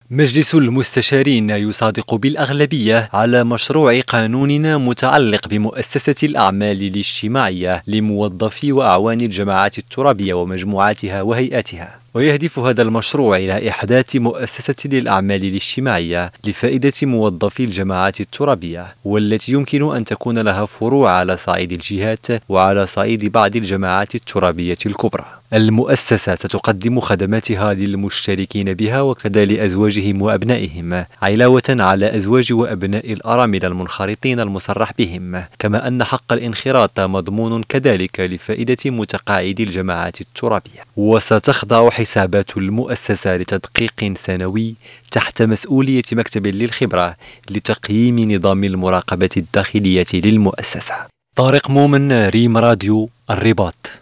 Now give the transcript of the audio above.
مجلس المستشارين يصادق بالأغلبية على مشروع قانون متعلق بمؤسسة الأعمال الاجتماعية لموظفي وأعوان الجماعات الترابية ومجموعاتها وهيئاتها. ويهدف هذا المشروع إلى إحداث مؤسسة للأعمال الاجتماعية لفائدة موظفي الجماعات الترابية، والتي يمكن أن تكون لها فروع على صعيد الجهات وعلى صعيد بعض الجماعات الترابية الكبرى. المؤسسة تقدم خدماتها للمشتركين بها وكذا لأزواجهم وأبنائهم، علاوة على أزواج وأبناء الأرامل المنخرطين المصرح بهم، كما أن حق الانخراط مضمون كذلك لفائدة متقاعدي الجماعات الترابية. وستخضع حسابات المؤسسة لتدقيق سنوي تحت مسؤولية مكتب للخبرة لتقييم نظام المراقبة الداخلية للمؤسسة. طارق مومن، ريم راديو، الرباط.